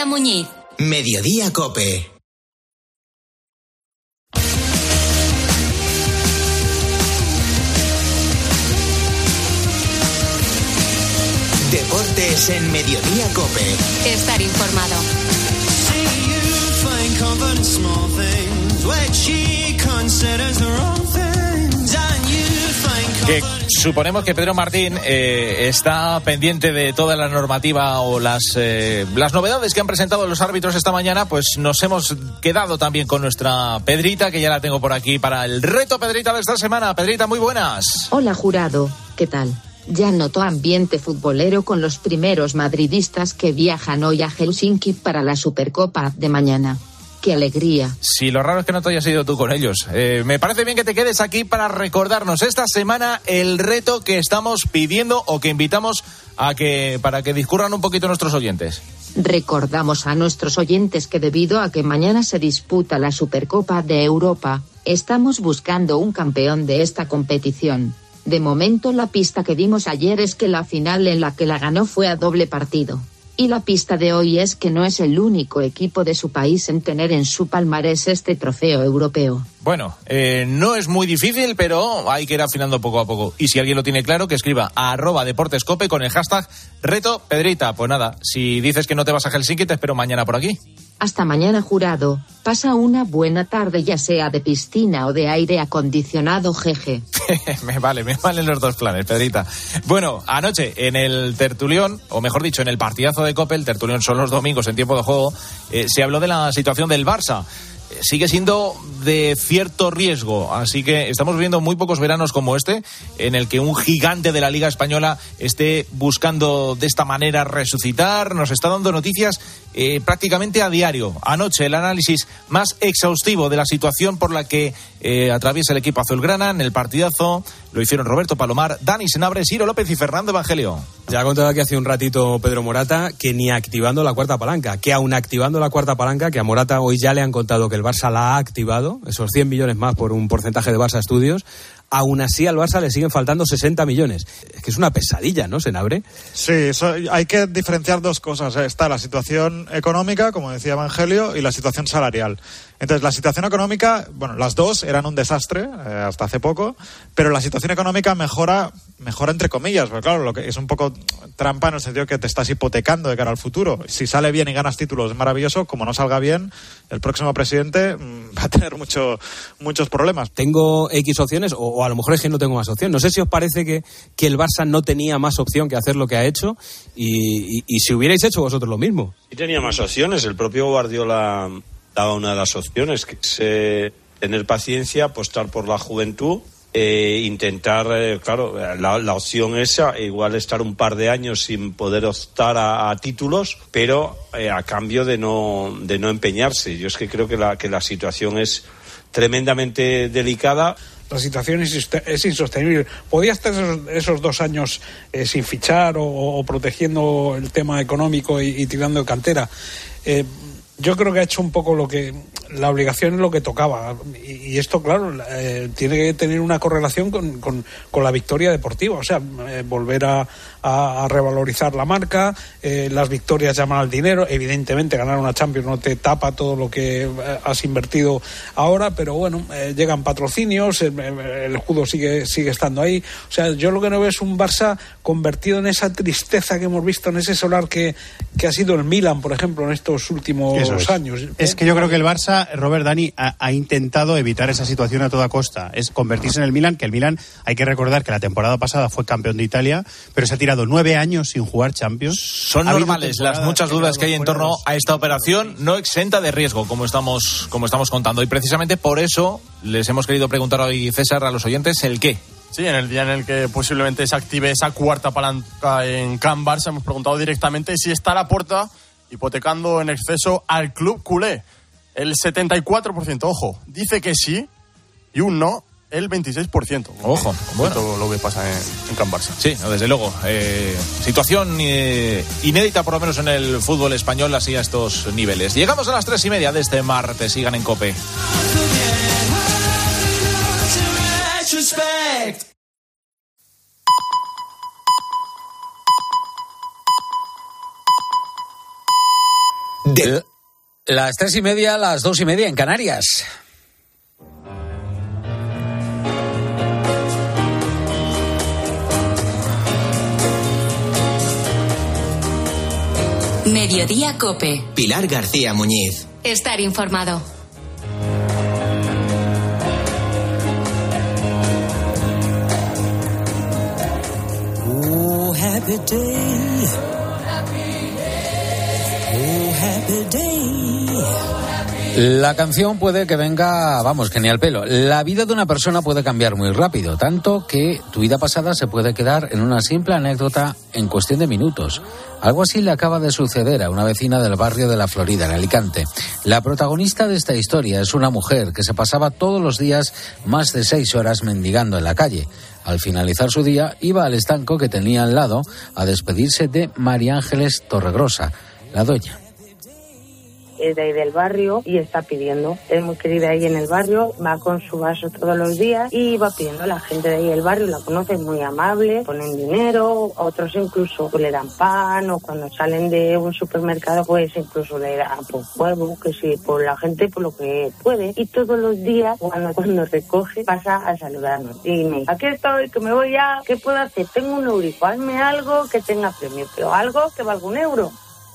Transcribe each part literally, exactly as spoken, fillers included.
Muñiz. Mediodía Cope. Deportes en Mediodía Cope. Estar informado. Que suponemos que Pedro Martín eh, está pendiente de toda la normativa o las eh, las novedades que han presentado los árbitros esta mañana. Pues nos hemos quedado también con nuestra Pedrita, que ya la tengo por aquí para el reto Pedrita de esta semana. Pedrita, muy buenas. Hola, jurado, ¿qué tal? Ya notó ambiente futbolero con los primeros madridistas que viajan hoy a Helsinki para la Supercopa de mañana. ¡Qué alegría! Sí, lo raro es que no te hayas ido tú con ellos. Eh, me parece bien que te quedes aquí para recordarnos esta semana el reto que estamos pidiendo o que invitamos a que para que discurran un poquito nuestros oyentes. Recordamos a nuestros oyentes que debido a que mañana se disputa la Supercopa de Europa, estamos buscando un campeón de esta competición. De momento la pista que dimos ayer es que la final en la que la ganó fue a doble partido. Y la pista de hoy es que no es el único equipo de su país en tener en su palmarés este trofeo europeo. Bueno, eh, no es muy difícil, pero hay que ir afinando poco a poco. Y si alguien lo tiene claro, que escriba a arroba deportescope con el hashtag reto Pedrita. Pues nada, si dices que no te vas a Helsinki, te espero mañana por aquí. Hasta mañana, jurado. Pasa una buena tarde, ya sea de piscina o de aire acondicionado, jeje. me vale, me valen los dos planes, Pedrita. Bueno, anoche en el tertulión, o mejor dicho, en el partidazo de Cope, el tertulión son los domingos en tiempo de juego, eh, se habló de la situación del Barça. Sigue siendo de cierto riesgo, así que estamos viendo muy pocos veranos como este, en el que un gigante de la Liga Española esté buscando de esta manera resucitar. Nos está dando noticias eh, prácticamente a diario. Anoche el análisis más exhaustivo de la situación por la que eh, atraviesa el equipo azulgrana en el partidazo lo hicieron Roberto Palomar, Dani Senabre, Ciro López y Fernando Evangelio. Ya ha contado aquí hace un ratito Pedro Morata que ni activando la cuarta palanca, que aún activando la cuarta palanca, que a Morata hoy ya le han contado que el Barça la ha activado, esos cien millones más por un porcentaje de Barça Studios, aún así al Barça le siguen faltando sesenta millones. Es que es una pesadilla, ¿no, Senabre? Sí, eso, hay que diferenciar dos cosas. Está la situación económica, como decía Evangelio, y la situación salarial. Entonces, la situación económica, bueno, las dos eran un desastre eh, hasta hace poco, pero la situación económica mejora, mejora entre comillas, porque claro, lo que es un poco trampa en el sentido que te estás hipotecando de cara al futuro. Si sale bien y ganas títulos es maravilloso, como no salga bien, el próximo presidente mmm, va a tener mucho, muchos problemas. Tengo X opciones, o, o a lo mejor es que no tengo más opción. No sé si os parece que, que el Barça no tenía más opción que hacer lo que ha hecho, y, y, y si hubierais hecho vosotros lo mismo. Sí tenía más opciones, el propio Guardiola daba una de las opciones, que es eh, tener paciencia, apostar por la juventud, eh, intentar, eh, claro, la, la opción esa, igual estar un par de años sin poder optar a, a títulos, pero eh, a cambio de no de no empeñarse. Yo es que creo que la que la situación es tremendamente delicada. La situación es, es insostenible. Podía estar esos, esos dos años eh, sin fichar o, o protegiendo el tema económico y, y tirando de cantera. Eh, Yo creo que ha hecho un poco lo que la obligación es lo que tocaba, y, y esto claro eh, tiene que tener una correlación con, con, con la victoria deportiva, o sea, eh, volver a, a, a revalorizar la marca, eh, las victorias llaman al dinero, evidentemente ganar una Champions no te tapa todo lo que has invertido ahora, pero bueno, eh, llegan patrocinios, el, el escudo sigue, sigue estando ahí, o sea, yo lo que no veo es un Barça convertido en esa tristeza que hemos visto, en ese solar que, que ha sido el Milan, por ejemplo, en estos últimos Eso es. años. Es que yo creo que el Barça, Robert, Dani, ha, ha intentado evitar esa situación a toda costa. Es convertirse en el Milan, que el Milan, hay que recordar que la temporada pasada fue campeón de Italia, pero se ha tirado nueve años sin jugar Champions. Son normales las muchas dudas que hay en torno a esta operación, no exenta de riesgo, como estamos, como estamos contando. Y precisamente por eso les hemos querido preguntar hoy, César, a los oyentes el qué. Sí, en el día en el que posiblemente se active esa cuarta palanca en Can Barça, hemos preguntado directamente si está Laporta hipotecando en exceso al club culé. El setenta y cuatro por ciento, ojo, dice que sí, y un no, el veintiséis por ciento. Ojo, bueno. Todo lo que pasa en, en Can Barça. Sí, desde luego. Eh, situación eh, inédita, por lo menos en el fútbol español, así a estos niveles. Llegamos a las tres y media de este martes. Sigan en COPE. ¿Qué? Las tres y media, las dos y media en Canarias. Mediodía COPE. Pilar García Muñiz. Estar informado. Oh, happy day. Oh, happy day. La canción puede que venga, vamos, que ni al pelo. La vida de una persona puede cambiar muy rápido, tanto que tu vida pasada se puede quedar en una simple anécdota en cuestión de minutos. Algo así le acaba de suceder a una vecina del barrio de La Florida, en Alicante. La protagonista de esta historia es una mujer que se pasaba todos los días más de seis horas mendigando en la calle. Al finalizar su día, iba al estanco que tenía al lado a despedirse de María Ángeles Torregrosa, la dueña. Es de ahí del barrio y está pidiendo. Es muy querida ahí en el barrio, va con su vaso todos los días y va pidiendo. La gente de ahí del barrio la conoce, es muy amable, ponen dinero, otros incluso pues, le dan pan, o cuando salen de un supermercado pues incluso le dan pues, huevos, que sí, por la gente por lo que puede. Y todos los días cuando, cuando recoge pasa a saludarnos y me dice, aquí estoy, que me voy ya, ¿qué puedo hacer? Tengo un eurico, hazme algo que tenga premio, pero algo que valga un euro.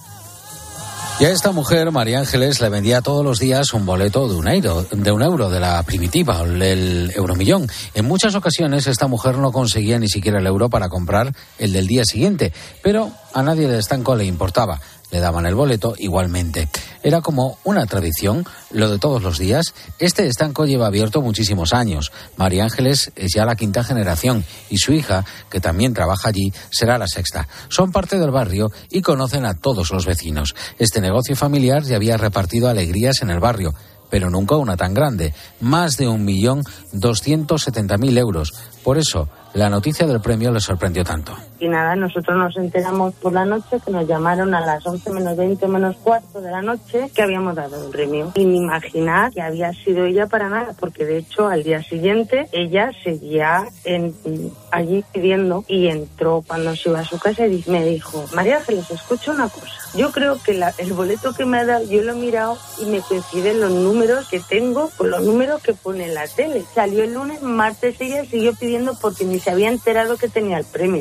Y a esta mujer, María Ángeles, le vendía todos los días un boleto de un euro, de un euro, de la primitiva, el euromillón. En muchas ocasiones esta mujer no conseguía ni siquiera el euro para comprar el del día siguiente, pero a nadie del estanco le importaba. Le daban el boleto igualmente. Era como una tradición, lo de todos los días. Este estanco lleva abierto muchísimos años. María Ángeles es ya la quinta generación y su hija, que también trabaja allí, será la sexta. Son parte del barrio y conocen a todos los vecinos. Este negocio familiar ya había repartido alegrías en el barrio, pero nunca una tan grande. Más de un millón doscientos setenta mil euros. Por eso, la noticia del premio le sorprendió tanto. Y nada, nosotros nos enteramos por la noche que nos llamaron a las once menos veinte menos cuarto de la noche que habíamos dado el premio. Y ni imaginar que había sido ella para nada, porque de hecho al día siguiente ella seguía en, allí pidiendo y entró cuando se iba a su casa y me dijo, María Ángeles, escucha una cosa. Yo creo que la, el boleto que me ha dado, yo lo he mirado y me coinciden los números que tengo con los números que pone en la tele. Salió el lunes, martes ella siguió pidiendo porque ni se había enterado que tenía el premio.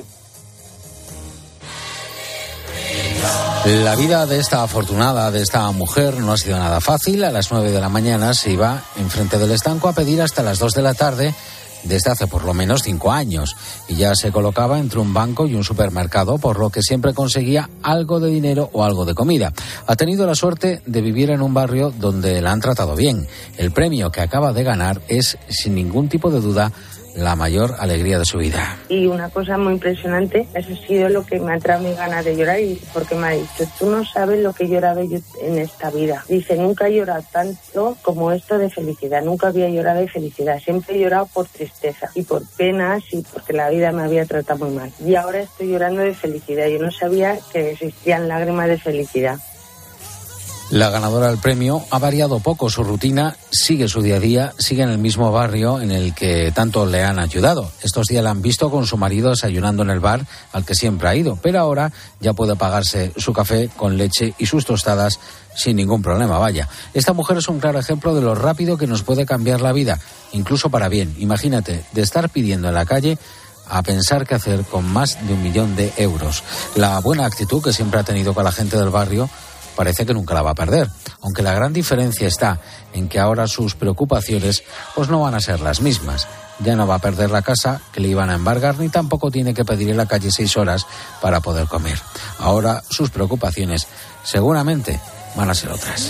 La vida de esta afortunada, de esta mujer, no ha sido nada fácil. A las nueve de la mañana se iba enfrente del estanco a pedir hasta las dos de la tarde desde hace por lo menos cinco años. Y ya se colocaba entre un banco y un supermercado, por lo que siempre conseguía algo de dinero o algo de comida. Ha tenido la suerte de vivir en un barrio donde la han tratado bien. El premio que acaba de ganar es, sin ningún tipo de duda, la mayor alegría de su vida. Y una cosa muy impresionante, eso ha sido lo que me ha traído mi ganas de llorar, y porque me ha dicho, tú no sabes lo que he llorado yo en esta vida. Dice, nunca he llorado tanto como esto de felicidad, nunca había llorado de felicidad, siempre he llorado por tristeza y por penas y porque la vida me había tratado muy mal. Y ahora estoy llorando de felicidad, yo no sabía que existían lágrimas de felicidad. La ganadora del premio ha variado poco su rutina, sigue su día a día, sigue en el mismo barrio en el que tanto le han ayudado. Estos días la han visto con su marido desayunando en el bar al que siempre ha ido, pero ahora ya puede pagarse su café con leche y sus tostadas sin ningún problema, vaya. Esta mujer es un claro ejemplo de lo rápido que nos puede cambiar la vida, incluso para bien. Imagínate, de estar pidiendo en la calle a pensar qué hacer con más de un millón de euros. La buena actitud que siempre ha tenido con la gente del barrio parece que nunca la va a perder, aunque la gran diferencia está en que ahora sus preocupaciones pues no van a ser las mismas. Ya no va a perder la casa que le iban a embargar, ni tampoco tiene que pedir en la calle seis horas para poder comer. Ahora sus preocupaciones seguramente van a ser otras.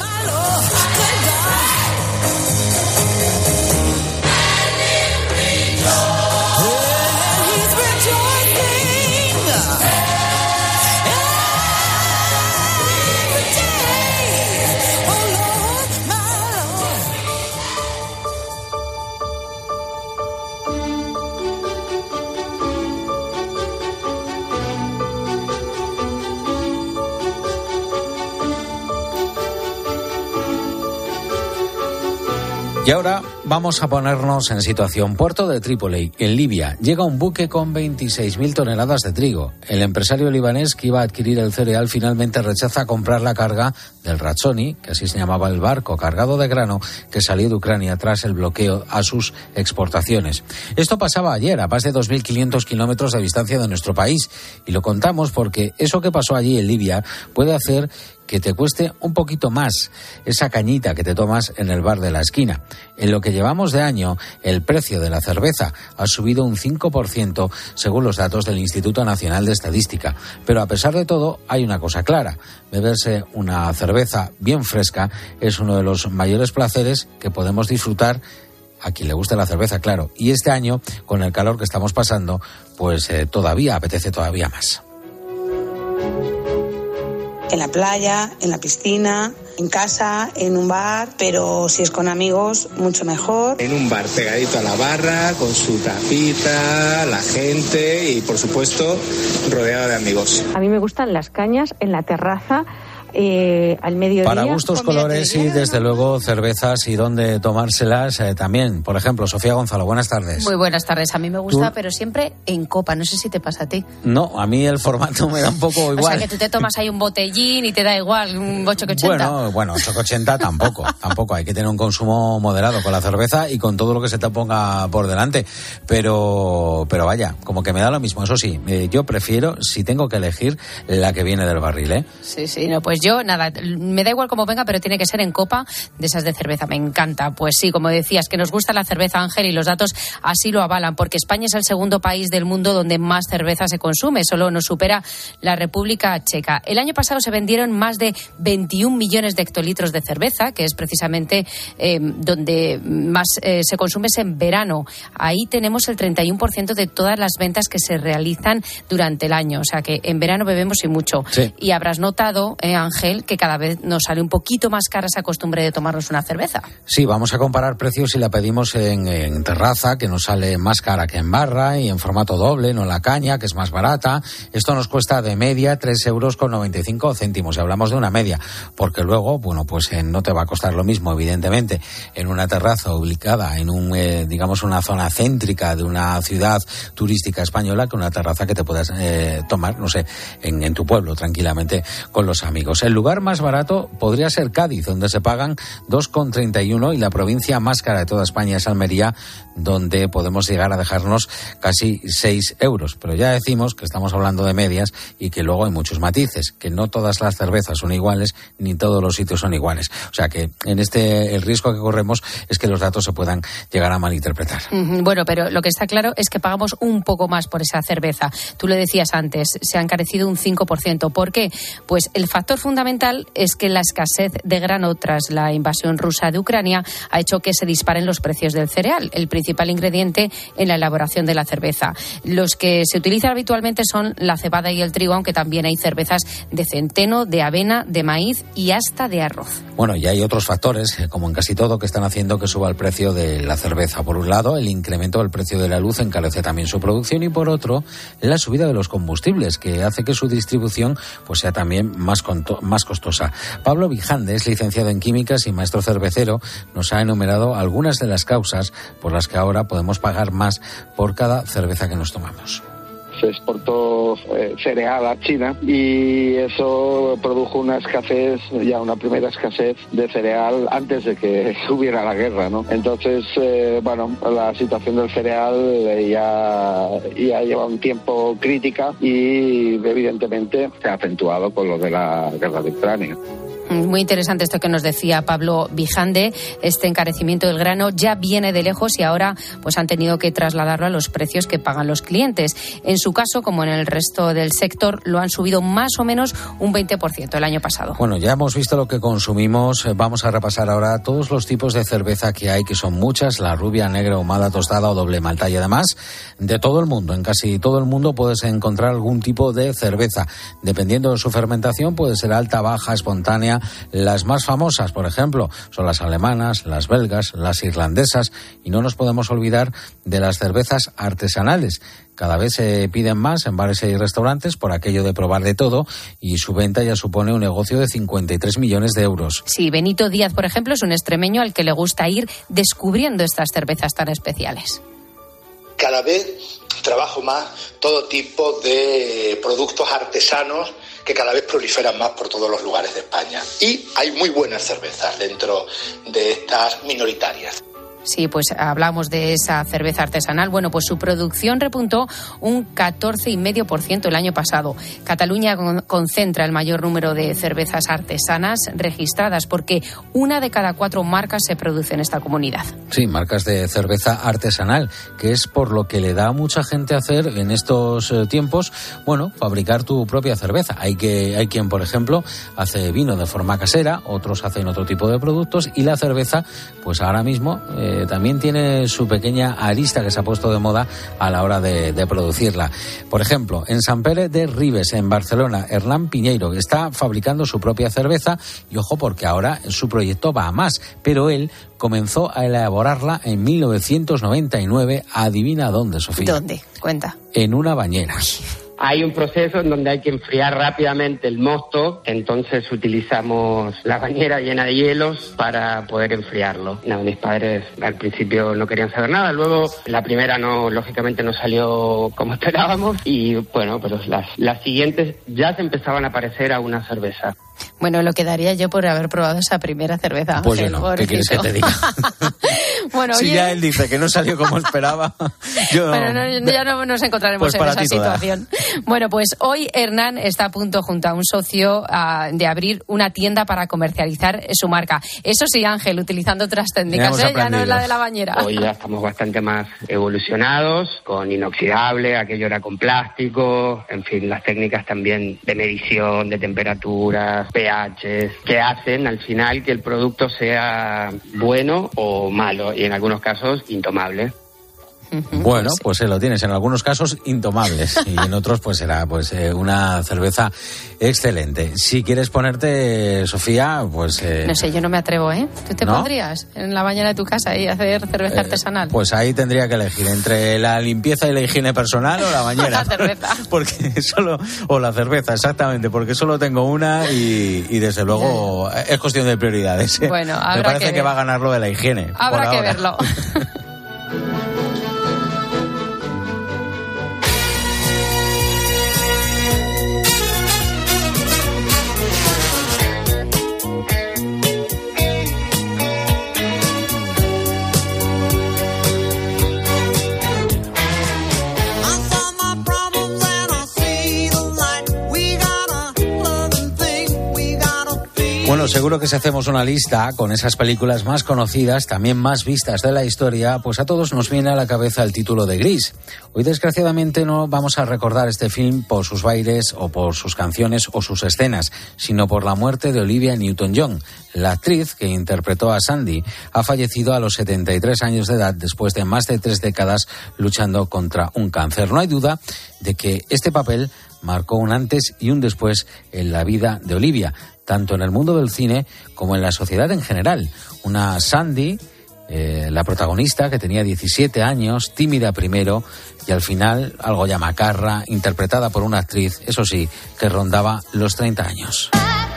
Y ahora vamos a ponernos en situación. Puerto de Trípoli, en Libia, llega un buque con veintiséis mil toneladas de trigo. El empresario libanés que iba a adquirir el cereal finalmente rechaza comprar la carga del Razzoni, que así se llamaba el barco cargado de grano que salió de Ucrania tras el bloqueo a sus exportaciones. Esto pasaba ayer a más de dos mil quinientos kilómetros de distancia de nuestro país y lo contamos porque eso que pasó allí en Libia puede hacer que te cueste un poquito más esa cañita que te tomas en el bar de la esquina. En lo que llevamos de año, el precio de la cerveza ha subido un cinco por ciento según los datos del Instituto Nacional de Estadística. Pero a pesar de todo, hay una cosa clara. Beberse una cerveza bien fresca es uno de los mayores placeres que podemos disfrutar a quien le guste la cerveza, claro. Y este año, con el calor que estamos pasando, pues eh, todavía apetece todavía más. En la playa, en la piscina, en casa, en un bar, pero si es con amigos, mucho mejor. En un bar pegadito a la barra, con su tapita, la gente y, por supuesto, rodeado de amigos. A mí me gustan las cañas en la terraza. Eh, al mediodía. Para gustos, colores y desde luego cervezas y dónde tomárselas eh, también. Por ejemplo, Sofía Gonzalo, buenas tardes. Muy buenas tardes. A mí me gusta, ¿Tú? Pero siempre en copa. No sé si te pasa a ti. No, a mí el formato me da un poco igual. O sea, que tú te tomas ahí un botellín y te da igual, un ocho ochenta. Bueno, bueno, ocho ochenta tampoco. Tampoco. Hay que tener un consumo moderado con la cerveza y con todo lo que se te ponga por delante. Pero, pero vaya, como que me da lo mismo. Eso sí, eh, yo prefiero, si tengo que elegir, la que viene del barril, ¿eh? Sí, sí, no, pues yo, nada, me da igual cómo venga, pero tiene que ser en copa de esas de cerveza, me encanta. Pues sí, como decías, que nos gusta la cerveza, Ángel, y los datos así lo avalan, porque España es el segundo país del mundo donde más cerveza se consume, solo nos supera la República Checa. El año pasado se vendieron más de veintiún millones de hectolitros de cerveza, que es precisamente eh, donde más eh, se consume es en verano. Ahí tenemos el treinta y uno por ciento de todas las ventas que se realizan durante el año, o sea que en verano bebemos y mucho. Sí. Y habrás notado, eh, Ángel, que cada vez nos sale un poquito más cara esa costumbre de tomarnos una cerveza. Sí, vamos a comparar precios si la pedimos en, en terraza, que nos sale más cara que en barra, y en formato doble, no la caña, que es más barata. Esto nos cuesta de media tres euros con noventa y cinco céntimos, y hablamos de una media, porque luego, bueno, pues eh, no te va a costar lo mismo, evidentemente, en una terraza ubicada en un, eh, digamos, una zona céntrica de una ciudad turística española, que una terraza que te puedas eh, tomar, no sé, en, en tu pueblo, tranquilamente, con los amigos. El lugar más barato podría ser Cádiz, donde se pagan dos con treinta y uno, y la provincia más cara de toda España es Almería, donde podemos llegar a dejarnos casi seis euros. Pero ya decimos que estamos hablando de medias y que luego hay muchos matices, que no todas las cervezas son iguales ni todos los sitios son iguales. O sea que en este el riesgo que corremos es que los datos se puedan llegar a malinterpretar. Bueno, pero lo que está claro es que pagamos un poco más por esa cerveza. Tú lo decías antes, se ha encarecido un cinco por ciento. ¿Por qué? Pues el factor fundamental es que la escasez de grano tras la invasión rusa de Ucrania ha hecho que se disparen los precios del cereal, el principal ingrediente en la elaboración de la cerveza. Los que se utilizan habitualmente son la cebada y el trigo, aunque también hay cervezas de centeno, de avena, de maíz y hasta de arroz. Bueno, y hay otros factores, como en casi todo, que están haciendo que suba el precio de la cerveza. Por un lado, el incremento del precio de la luz encarece también su producción, y por otro, la subida de los combustibles, que hace que su distribución pues sea también más, conto- más costosa. Pablo Vijande es licenciado en Químicas y maestro cervecero. Nos ha enumerado algunas de las causas por las que ahora podemos pagar más por cada cerveza que nos tomamos. Se exportó eh, cereal a China y eso produjo una escasez, ya una primera escasez de cereal antes de que hubiera la guerra, ¿no? Entonces, eh, bueno, la situación del cereal eh, ya, ya lleva un tiempo crítica y evidentemente se ha acentuado con lo de la guerra de Ucrania. Muy interesante esto que nos decía Pablo Vijande. Este encarecimiento del grano ya viene de lejos y ahora pues han tenido que trasladarlo a los precios que pagan los clientes. En su caso, como en el resto del sector, lo han subido más o menos un veinte por ciento el año pasado. Bueno, ya hemos visto lo que consumimos. Vamos a repasar ahora todos los tipos de cerveza que hay, que son muchas: la rubia, negra, ahumada, tostada o doble malta. Y además, de todo el mundo, en casi todo el mundo puedes encontrar algún tipo de cerveza. Dependiendo de su fermentación, puede ser alta, baja, espontánea España, las más famosas, por ejemplo, son las alemanas, las belgas, las irlandesas, y no nos podemos olvidar de las cervezas artesanales. Cada vez se piden más en bares y restaurantes por aquello de probar de todo, y su venta ya supone un negocio de cincuenta y tres millones de euros. Sí, Benito Díaz, por ejemplo, es un extremeño al que le gusta ir descubriendo estas cervezas tan especiales. Cada vez trabajo más todo tipo de productos artesanos que cada vez proliferan más por todos los lugares de España. Y hay muy buenas cervezas dentro de estas minoritarias. Sí, pues hablamos de esa cerveza artesanal. Bueno, pues su producción repuntó un catorce coma cinco por ciento el año pasado. Cataluña con- concentra el mayor número de cervezas artesanas registradas, porque una de cada cuatro marcas se produce en esta comunidad. Sí, marcas de cerveza artesanal, que es por lo que le da a mucha gente hacer en estos eh, tiempos, bueno, fabricar tu propia cerveza. Hay que hay quien, por ejemplo, hace vino de forma casera, otros hacen otro tipo de productos, y la cerveza, pues ahora mismo eh, también tiene su pequeña arista que se ha puesto de moda a la hora de, de producirla. Por ejemplo, en Sant Pere de Ribes, en Barcelona, Hernán Piñeiro está fabricando su propia cerveza, y ojo, porque ahora su proyecto va a más, pero él comenzó a elaborarla en mil novecientos noventa y nueve. Adivina dónde, Sofía. ¿Dónde? Cuenta. En una bañera. Hay un proceso en donde hay que enfriar rápidamente el mosto, entonces utilizamos la bañera llena de hielos para poder enfriarlo. No, mis padres al principio no querían saber nada, luego la primera no, lógicamente no salió como esperábamos, y bueno, pero las, las siguientes ya se empezaban a parecer a una cerveza. Bueno, lo que daría yo por haber probado esa primera cerveza. Pues yo Ángel, no, ¿qué quieres que te diga? Bueno, Si oye, ya él dice que no salió como esperaba, yo... bueno, no, ya no nos encontraremos Pues en para esa ti toda. situación. Bueno, pues hoy Hernán está a punto, junto a un socio, a, de abrir una tienda para comercializar su marca. Eso sí, Ángel, utilizando otras técnicas, hemos ¿eh? Ya no es la aprendido. de la bañera. Hoy ya estamos bastante más evolucionados, con inoxidable, aquello era con plástico, en fin, las técnicas también de medición, de temperaturas, pHs, que hacen al final que el producto sea bueno o malo, y en algunos casos intomable. Bueno, pues eh, lo tienes en algunos casos intomables, y en otros pues será pues eh, una cerveza excelente. Si quieres ponerte, Sofía, pues... Eh, No sé, yo no me atrevo, ¿eh? ¿Tú te ¿No? pondrías en la bañera de tu casa y hacer cerveza eh, artesanal? Pues ahí tendría que elegir entre la limpieza y la higiene personal o la bañera. La cerveza. Porque solo... O la cerveza, exactamente, porque solo tengo una y, y desde luego es cuestión de prioridades. ¿eh? Bueno, Me habrá parece que que, ver. va a ganar lo de la higiene. Habrá por que ahora. verlo. Bueno, seguro que si hacemos una lista con esas películas más conocidas, también más vistas de la historia, pues a todos nos viene a la cabeza el título de Gris. Hoy, desgraciadamente, no vamos a recordar este film por sus bailes o por sus canciones o sus escenas, sino por la muerte de Olivia Newton-John. La actriz que interpretó a Sandy ha fallecido a los setenta y tres años de edad después de más de tres décadas luchando contra un cáncer. No hay duda de que este papel marcó un antes y un después en la vida de Olivia, tanto en el mundo del cine como en la sociedad en general. Una Sandy, eh, la protagonista, que tenía diecisiete años, tímida primero y al final algo ya macarra, interpretada por una actriz, eso sí, que rondaba los treinta años.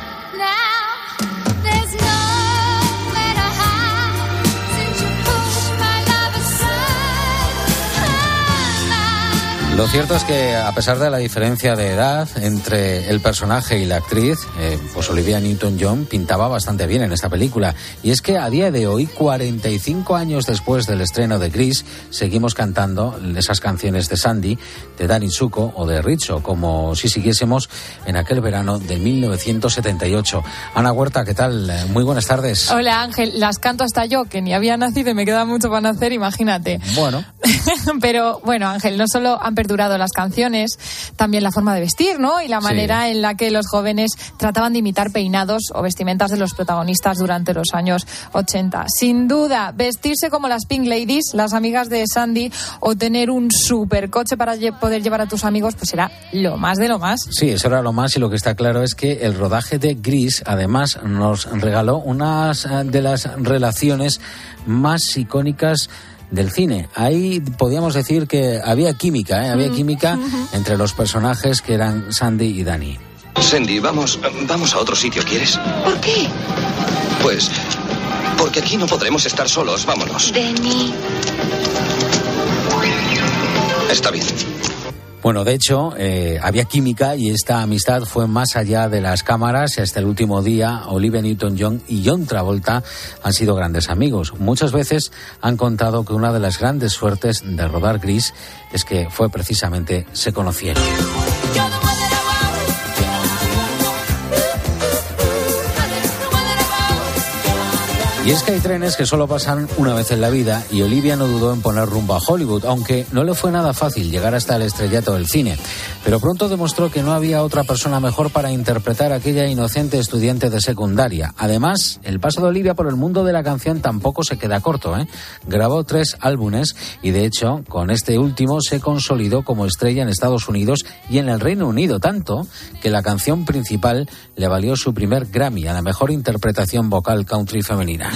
Lo cierto es que, a pesar de la diferencia de edad entre el personaje y la actriz, eh, pues Olivia Newton-John pintaba bastante bien en esta película. Y es que a día de hoy, cuarenta y cinco años después del estreno de Gris, seguimos cantando esas canciones de Sandy, de Danny Zuko o de Rizzo, como si siguiésemos en aquel verano de mil novecientos setenta y ocho. Ana Huerta, ¿qué tal? Eh, Muy buenas tardes. Hola Ángel, las canto hasta yo, que ni había nacido y me queda mucho para nacer, imagínate. Bueno, Pero bueno, Ángel, no solo han perdurado las canciones, también la forma de vestir, ¿no? Y la manera sí. en la que los jóvenes trataban de imitar peinados o vestimentas de los protagonistas durante los años ochenta. Sin duda, vestirse como las Pink Ladies, las amigas de Sandy, o tener un supercoche para lle- poder llevar a tus amigos, pues era lo más de lo más. Sí, eso era lo más, y lo que está claro es que el rodaje de Gris, además, nos regaló una de las relaciones más icónicas del cine. Ahí podíamos decir que había química, ¿eh? Había química uh-huh. entre los personajes que eran Sandy y Danny. Sandy, vamos, vamos a otro sitio, ¿quieres? ¿Por qué? Pues porque aquí no podremos estar solos, vámonos. Danny. Está bien. Bueno, de hecho, eh, había química, y esta amistad fue más allá de las cámaras, y hasta el último día Olivia Newton-John y John Travolta han sido grandes amigos. Muchas veces han contado que una de las grandes suertes de rodar Gris es que fue precisamente se conocieron. Y es que hay trenes que solo pasan una vez en la vida, y Olivia no dudó en poner rumbo a Hollywood, aunque no le fue nada fácil llegar hasta el estrellato del cine. Pero pronto demostró que no había otra persona mejor para interpretar a aquella inocente estudiante de secundaria. Además, el paso de Olivia por el mundo de la canción tampoco se queda corto, ¿eh? Grabó tres álbumes, y de hecho, con este último se consolidó como estrella en Estados Unidos y en el Reino Unido, tanto que la canción principal le valió su primer Grammy a la mejor interpretación vocal country femenina.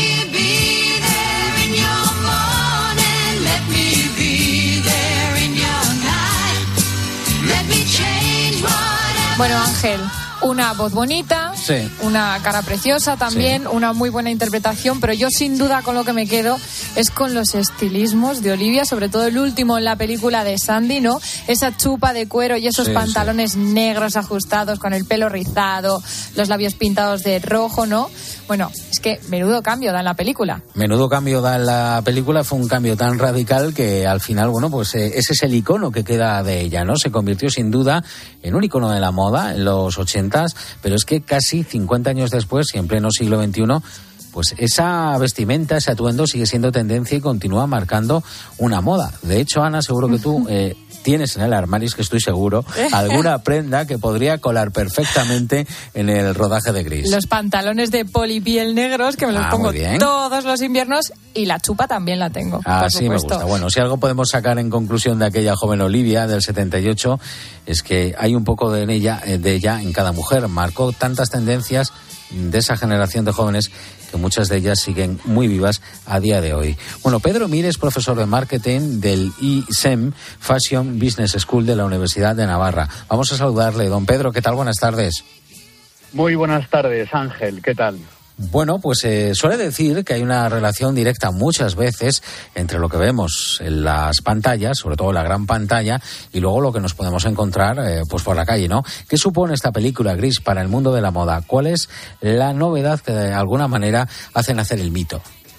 Bueno, Ángel, una voz bonita, sí. una cara preciosa también, sí. una muy buena interpretación, pero yo sin duda con lo que me quedo es con los estilismos de Olivia, sobre todo el último en la película de Sandy, ¿no? Esa chupa de cuero y esos sí, pantalones sí. negros ajustados, con el pelo rizado, los labios pintados de rojo, ¿no? Bueno, es que menudo cambio da en la película. Menudo cambio da en la película, fue un cambio tan radical que al final, bueno, pues eh, ese es el icono que queda de ella, ¿no? Se convirtió sin duda en un icono de la moda en los ochentas, pero es que casi cincuenta años después, y en pleno siglo veintiuno, pues esa vestimenta, ese atuendo sigue siendo tendencia y continúa marcando una moda. De hecho, Ana, seguro que tú eh, tienes en el armario, es que estoy seguro, alguna prenda que podría colar perfectamente en el rodaje de Gris. Los pantalones de polipiel negros, que me los ah, pongo todos los inviernos, y la chupa también la tengo. Ah, sí, me gusta. Bueno, si algo podemos sacar en conclusión de aquella joven Olivia del setenta y ocho, es que hay un poco de ella, de ella en cada mujer. Marcó tantas tendencias de esa generación de jóvenes que muchas de ellas siguen muy vivas a día de hoy. Bueno, Pedro Mir es profesor de marketing del I S E M Fashion Business School de la Universidad de Navarra. Vamos a saludarle. Don Pedro, ¿qué tal? Buenas tardes. Muy buenas tardes, Ángel. ¿Qué tal? Bueno, pues eh, suele decir que hay una relación directa muchas veces entre lo que vemos en las pantallas, sobre todo la gran pantalla, y luego lo que nos podemos encontrar eh, pues por la calle, ¿no? ¿Qué supone esta película Gris para el mundo de la moda? ¿Cuál es la novedad que de alguna manera hacen hacer el mito?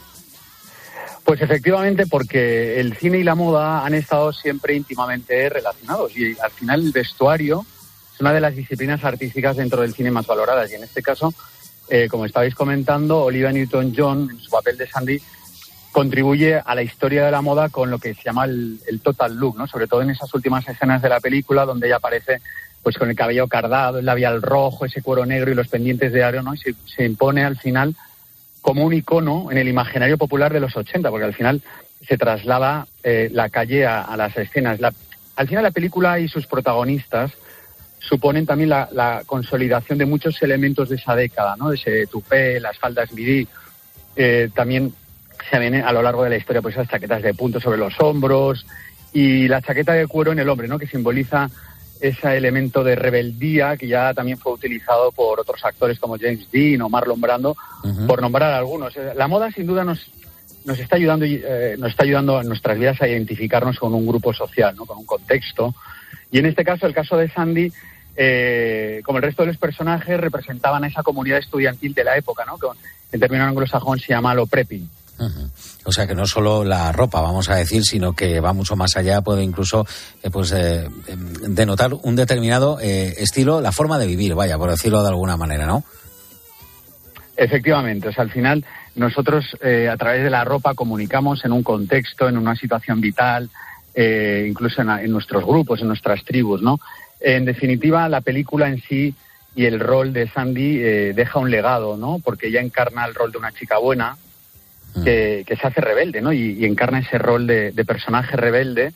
Pues efectivamente, porque el cine y la moda han estado siempre íntimamente relacionados, y al final el vestuario es una de las disciplinas artísticas dentro del cine más valoradas, y en este caso, Eh, como estabais comentando, Olivia Newton-John, en su papel de Sandy, contribuye a la historia de la moda con lo que se llama el, el total look, ¿no? Sobre todo en esas últimas escenas de la película, donde ella aparece pues con el cabello cardado, el labial rojo, ese cuero negro y los pendientes de aro, ¿no? Y se, se impone al final como un icono en el imaginario popular de los ochenta, porque al final se traslada eh, la calle a, a las escenas. La, al final la película y sus protagonistas suponen también la, la consolidación de muchos elementos de esa década, ¿no? Ese tupé, las faldas midi, eh, también se ven a lo largo de la historia pues esas chaquetas de punto sobre los hombros y la chaqueta de cuero en el hombre, ¿no? Que simboliza ese elemento de rebeldía que ya también fue utilizado por otros actores como James Dean o Marlon Brando, uh-huh. por nombrar algunos. La moda sin duda nos nos está ayudando eh, nos está ayudando en nuestras vidas a identificarnos con un grupo social, ¿no? Con un contexto. Y en este caso, el caso de Sandy, eh, como el resto de los personajes, representaban a esa comunidad estudiantil de la época, ¿no? Que en términos anglosajón se llama lo prepping. Uh-huh. O sea que no solo la ropa, vamos a decir, sino que va mucho más allá, puede incluso eh, pues eh, denotar un determinado eh, estilo, la forma de vivir, vaya, por decirlo de alguna manera, ¿no? Efectivamente, o sea, al final nosotros eh, a través de la ropa comunicamos en un contexto, en una situación vital, eh, incluso en, en nuestros grupos, en nuestras tribus, ¿no? En definitiva, la película en sí y el rol de Sandy eh, deja un legado, ¿no? Porque ella encarna el rol de una chica buena que, que se hace rebelde, ¿no? Y, y encarna ese rol de, de personaje rebelde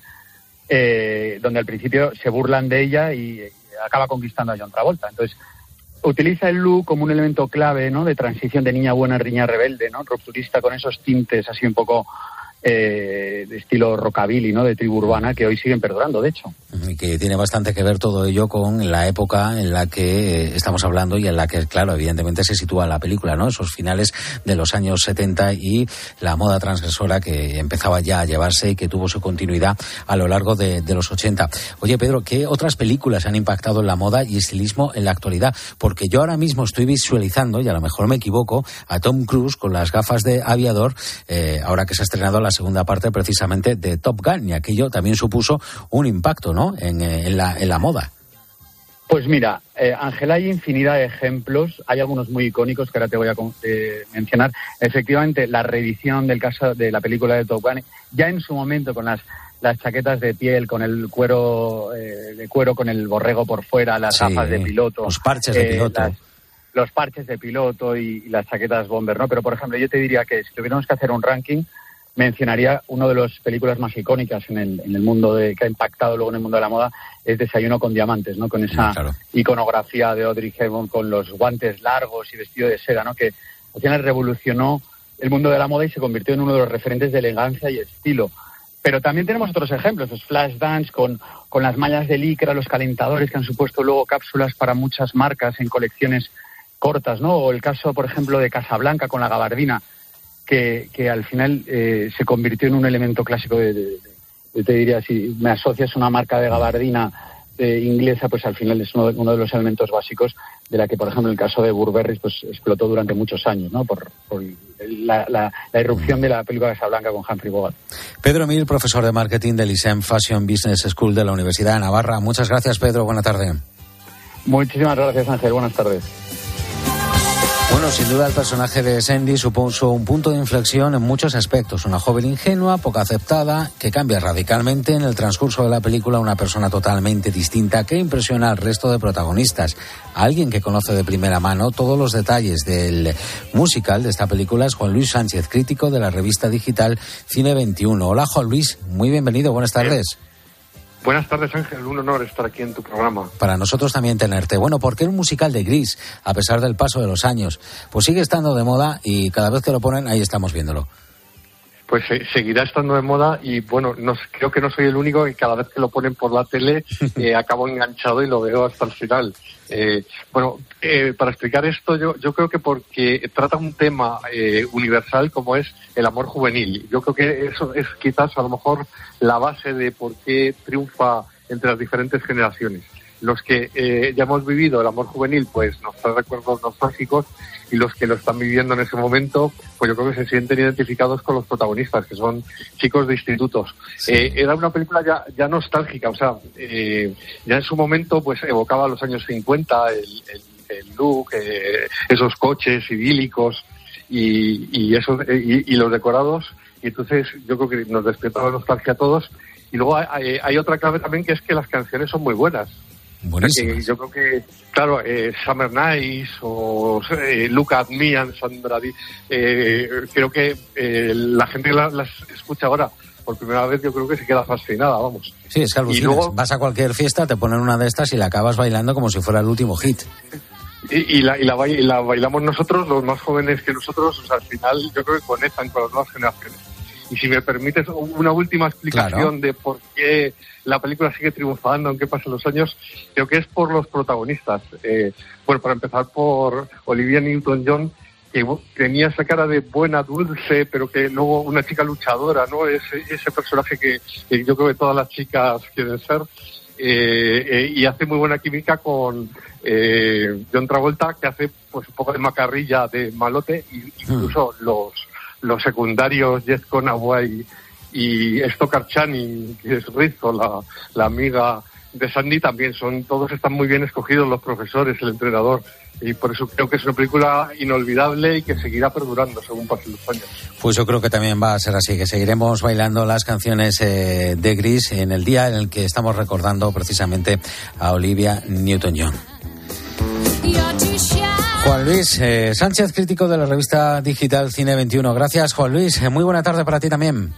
eh, donde al principio se burlan de ella y, y acaba conquistando a John Travolta. Entonces, utiliza el look como un elemento clave, ¿no? De transición de niña buena a niña rebelde, ¿no? Rupturista, con esos tintes así un poco eh, de estilo rockabilly, ¿no? De tribu urbana, que hoy siguen perdurando, de hecho. Y que tiene bastante que ver todo ello con la época en la que eh, estamos hablando y en la que, claro, evidentemente se sitúa la película, ¿no? Esos finales de los años setenta y la moda transgresora que empezaba ya a llevarse y que tuvo su continuidad a lo largo de, de los ochenta. Oye, Pedro, ¿qué otras películas han impactado en la moda y estilismo en la actualidad? Porque yo ahora mismo estoy visualizando, y a lo mejor me equivoco, a Tom Cruise con las gafas de aviador, eh, ahora que se ha estrenado la segunda parte precisamente de Top Gun, y aquello también supuso un impacto, ¿no? En, en, la, en la moda. Pues mira, eh, Ángel, hay infinidad de ejemplos, hay algunos muy icónicos que ahora te voy a eh, mencionar. Efectivamente, la reedición del caso de la película de Top Gun, ya en su momento con las las chaquetas de piel, con el cuero eh, de cuero con el borrego por fuera, las sí, gafas de piloto, los parches de piloto, eh, las, los parches de piloto y, y las chaquetas bomber, ¿no? Pero por ejemplo, yo te diría que si tuviéramos que hacer un ranking, mencionaría una de las películas más icónicas en el, en el mundo de, que ha impactado luego en el mundo de la moda, es Desayuno con diamantes, ¿no? Con esa claro. iconografía de Audrey Hepburn con los guantes largos y vestido de seda, ¿no? Que al final revolucionó el mundo de la moda y se convirtió en uno de los referentes de elegancia y estilo. Pero también tenemos otros ejemplos, los flash dance con, con las mallas de licra, los calentadores que han supuesto luego cápsulas para muchas marcas en colecciones cortas, ¿no? O el caso, por ejemplo, de Casablanca con la gabardina, que, que al final eh, se convirtió en un elemento clásico de, de, de, te diría, si me asocias una marca de gabardina eh, inglesa, pues al final es uno de, uno de los elementos básicos de la que, por ejemplo, el caso de Burberry pues explotó durante muchos años, ¿no? Por, por la, la, la irrupción de la película Casablanca con Humphrey Bogart. Pedro Mil, profesor de marketing del I S E M Fashion Business School de la Universidad de Navarra. Muchas gracias, Pedro. Buena tarde. Muchísimas gracias, Ángel. Buenas tardes. Bueno, sin duda el personaje de Sandy supuso un punto de inflexión en muchos aspectos. Una joven ingenua, poco aceptada, que cambia radicalmente en el transcurso de la película, una persona totalmente distinta que impresiona al resto de protagonistas. Alguien que conoce de primera mano todos los detalles del musical de esta película es Juan Luis Sánchez, crítico de la revista digital Cine veintiuno. Hola, Juan Luis, muy bienvenido, buenas tardes. Buenas tardes, Ángel. Un honor estar aquí en tu programa. Para nosotros también tenerte. Bueno, ¿por qué el musical de Gris, a pesar del paso de los años? Pues sigue estando de moda y cada vez que lo ponen, ahí estamos viéndolo. Pues eh, seguirá estando de moda y, bueno, no, creo que no soy el único y cada vez que lo ponen por la tele eh, acabo enganchado y lo veo hasta el final. Eh, bueno, eh, para explicar esto, yo, yo creo que porque trata un tema eh, universal como es el amor juvenil. Yo creo que eso es quizás a lo mejor la base de por qué triunfa entre las diferentes generaciones. Los que eh, ya hemos vivido el amor juvenil, pues nos trae recuerdos nostálgicos, y los que lo están viviendo en ese momento, pues yo creo que se sienten identificados con los protagonistas, que son chicos de institutos. Sí. Eh, era una película ya, ya nostálgica, o sea, eh, ya en su momento pues evocaba los años cincuenta, el, el, el look, eh, esos coches idílicos y, y, esos, y, y los decorados, y entonces yo creo que nos despierta la nostalgia a todos. Y luego hay, hay otra clave también, que es que las canciones son muy buenas. Buenísimas. Yo creo que, claro, eh, Summer Nights o eh, Look at Me and Sandra Dee, eh, creo que eh, la gente que las, las escucha ahora por primera vez, yo creo que se queda fascinada, vamos. Sí, es que alucinas. Luego, vas a cualquier fiesta, te ponen una de estas y la acabas bailando como si fuera el último hit. Y, y, la, y, la, y la bailamos nosotros, los más jóvenes que nosotros, o sea, al final yo creo que conectan con las nuevas generaciones. Y si me permites una última explicación, claro, de por qué la película sigue triunfando, aunque pasen los años, creo que es por los protagonistas. Eh, bueno, para empezar por Olivia Newton-John, que tenía esa cara de buena, dulce, pero que luego una chica luchadora, ¿no? Ese, ese personaje que, que yo creo que todas las chicas quieren ser. Eh, eh, y hace muy buena química con eh, John Travolta, que hace pues un poco de macarrilla, de malote, y incluso hmm. los... los secundarios, Jess Conaway y Stockard Channing, que es Rizzo, la, la amiga de Sandy también son, todos están muy bien escogidos, los profesores, el entrenador, y por eso creo que es una película inolvidable y que seguirá perdurando según pasen los años. Pues yo creo que también va a ser así, que seguiremos bailando las canciones eh, de Grease en el día en el que estamos recordando precisamente a Olivia Newton-John. Juan Luis eh, Sánchez, crítico de la revista digital Cine veintiuno. Gracias, Juan Luis. Muy buena tarde para ti también.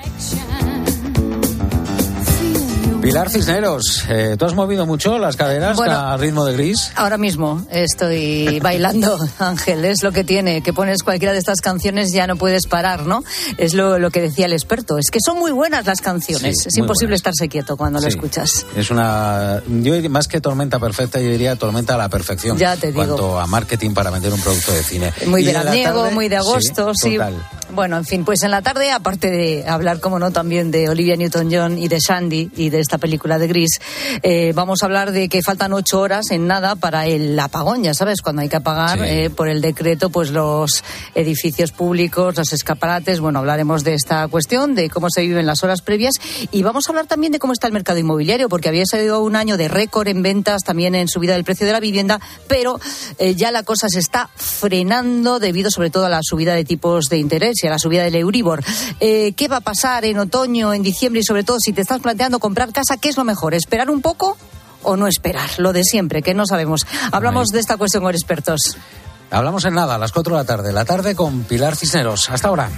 Pilar Cisneros, eh, ¿tú has movido mucho las caderas bueno, al ritmo de Grease? Ahora mismo estoy bailando, Ángel, es lo que tiene, que pones cualquiera de estas canciones ya no puedes parar, ¿no? Es lo, lo que decía el experto, es que son muy buenas las canciones, sí, es imposible buenas. Estarse quieto cuando sí, lo escuchas. Es una, yo más que tormenta perfecta, yo diría tormenta a la perfección. Ya te digo. Cuanto a marketing para vender un producto de cine. Muy veraniego, muy de agosto, sí. Total. Bueno, en fin, pues en la tarde, aparte de hablar, como no, también de Olivia Newton-John y de Sandy y de esta película de Grease, eh, vamos a hablar de que faltan ocho horas en nada para el apagón, ya sabes, cuando hay que apagar sí. eh, por el decreto pues los edificios públicos, los escaparates. Bueno, hablaremos de esta cuestión, de cómo se viven las horas previas, y vamos a hablar también de cómo está el mercado inmobiliario, porque había sido un año de récord en ventas, también en subida del precio de la vivienda, pero eh, ya la cosa se está frenando debido sobre todo a la subida de tipos de interés y a la subida del Euribor. Eh, ¿Qué va a pasar en otoño, en diciembre, y sobre todo si te estás planteando comprar casa? ¿Qué es lo mejor? ¿Esperar un poco o no esperar? Lo de siempre, que no sabemos. Hablamos Ay. de esta cuestión con expertos. Hablamos en nada, a las cuatro de la tarde. La tarde con Pilar Cisneros. Hasta ahora.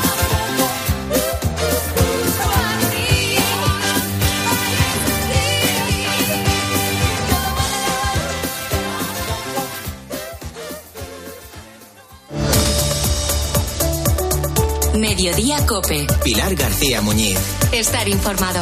Mediodía COPE. Pilar García Muñiz. Estar informado.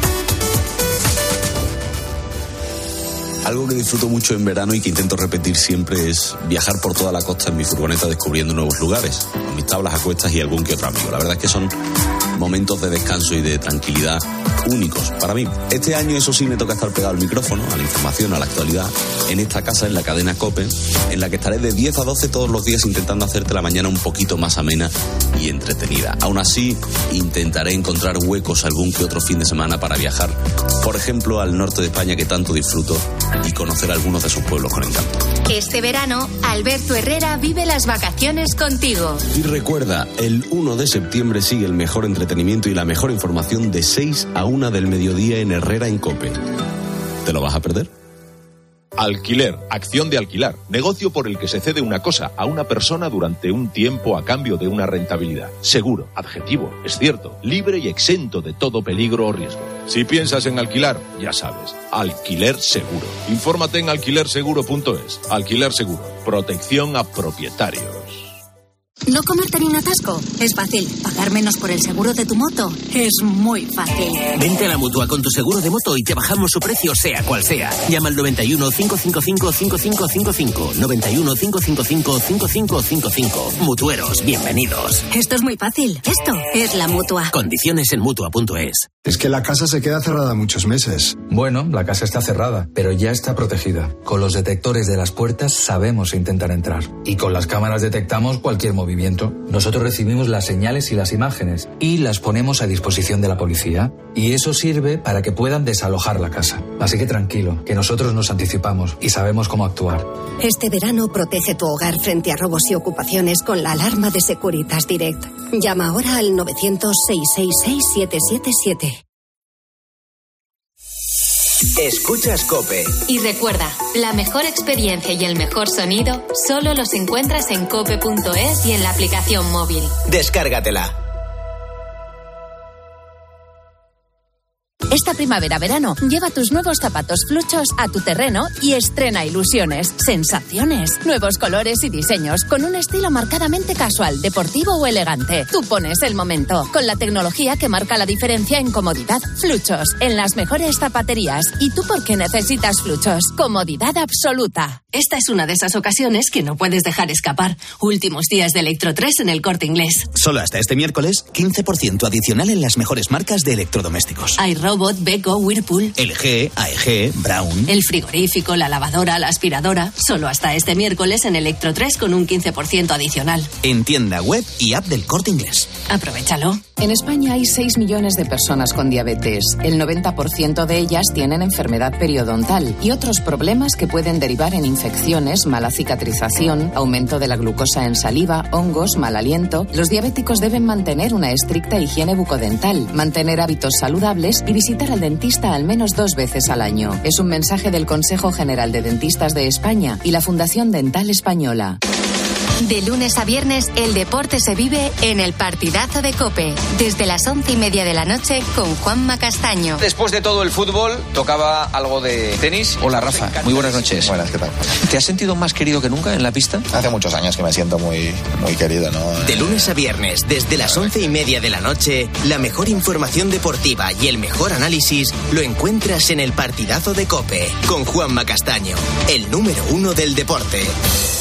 Algo que disfruto mucho en verano y que intento repetir siempre es viajar por toda la costa en mi furgoneta descubriendo nuevos lugares, con mis tablas a cuestas y algún que otro amigo. La verdad es que son momentos de descanso y de tranquilidad únicos para mí. Este año, eso sí, me toca estar pegado al micrófono, a la información, a la actualidad, en esta casa, en la cadena COPE, en la que estaré de diez a doce todos los días intentando hacerte la mañana un poquito más amena y entretenida. Aún así, intentaré encontrar huecos algún que otro fin de semana para viajar, por ejemplo, al norte de España, que tanto disfruto, y conocer algunos de sus pueblos con encanto. Este verano, Alberto Herrera vive las vacaciones contigo. Y recuerda, el uno de septiembre sigue el mejor entretenimiento y la mejor información de seis a una del mediodía en Herrera en COPE. ¿Te lo vas a perder? Alquiler, acción de alquilar, negocio por el que se cede una cosa a una persona durante un tiempo a cambio de una rentabilidad. Seguro, adjetivo, es cierto, libre y exento de todo peligro o riesgo. Si piensas en alquilar, ya sabes, Alquiler Seguro. Infórmate en alquiler seguro punto es. Alquiler Seguro, protección a propietarios. ¿No comerte ni un atasco? Es fácil. ¿Pagar menos por el seguro de tu moto? Es muy fácil. Vente a la Mutua con tu seguro de moto y te bajamos su precio sea cual sea. Llama al noventa y uno, cinco cinco cinco, cinco cinco cinco cinco. noventa y uno, cinco cinco cinco, cinco cinco cinco cinco. Mutueros, bienvenidos. Esto es muy fácil. Esto es la Mutua. Condiciones en Mutua punto es. Es que la casa se queda cerrada muchos meses. Bueno, la casa está cerrada, pero ya está protegida. Con los detectores de las puertas sabemos intentar entrar. Y con las cámaras detectamos cualquier movimiento. Nosotros recibimos las señales y las imágenes y las ponemos a disposición de la policía. Y eso sirve para que puedan desalojar la casa. Así que tranquilo, que nosotros nos anticipamos y sabemos cómo actuar. Este verano protege tu hogar frente a robos y ocupaciones con la alarma de Securitas Direct. Llama ahora al novecientos, seiscientos sesenta y seis, siete siete siete. Escuchas COPE. Y recuerda, la mejor experiencia y el mejor sonido solo los encuentras en cope punto es y en la aplicación móvil. Descárgatela. Esta primavera-verano, lleva tus nuevos zapatos Fluchos a tu terreno y estrena ilusiones, sensaciones, nuevos colores y diseños con un estilo marcadamente casual, deportivo o elegante. Tú pones el momento, con la tecnología que marca la diferencia en comodidad. Fluchos, en las mejores zapaterías. ¿Y tú por qué necesitas Fluchos? Comodidad absoluta. Esta es una de esas ocasiones que no puedes dejar escapar. Últimos días de Electro tres en El Corte Inglés. Solo hasta este miércoles, quince por ciento adicional en las mejores marcas de electrodomésticos. Hay robo, robot Beko, Whirlpool. L G, A E G, Braun. El frigorífico, la lavadora, la aspiradora. Solo hasta este miércoles en Electro tres con un quince por ciento adicional. En tienda web y app del Corte Inglés. Aprovechalo. En España hay seis millones de personas con diabetes. El noventa por ciento de ellas tienen enfermedad periodontal y otros problemas que pueden derivar en infecciones, mala cicatrización, aumento de la glucosa en saliva, hongos, mal aliento. Los diabéticos deben mantener una estricta higiene bucodental, mantener hábitos saludables y visitar al dentista al menos dos veces al año. Es un mensaje del Consejo General de Dentistas de España y la Fundación Dental Española. De lunes a viernes, el deporte se vive en el partidazo de COPE, desde las once y media de la noche con Juanma Castaño. Después de todo el fútbol, tocaba algo de tenis. Hola Rafa, muy buenas noches. Buenas, ¿qué tal? ¿Te has sentido más querido que nunca en la pista? Hace muchos años que me siento muy, muy querido, ¿no? De lunes a viernes, desde las once y media de la noche, la mejor información deportiva y el mejor análisis lo encuentras en el partidazo de COPE, con Juanma Castaño, el número uno del deporte.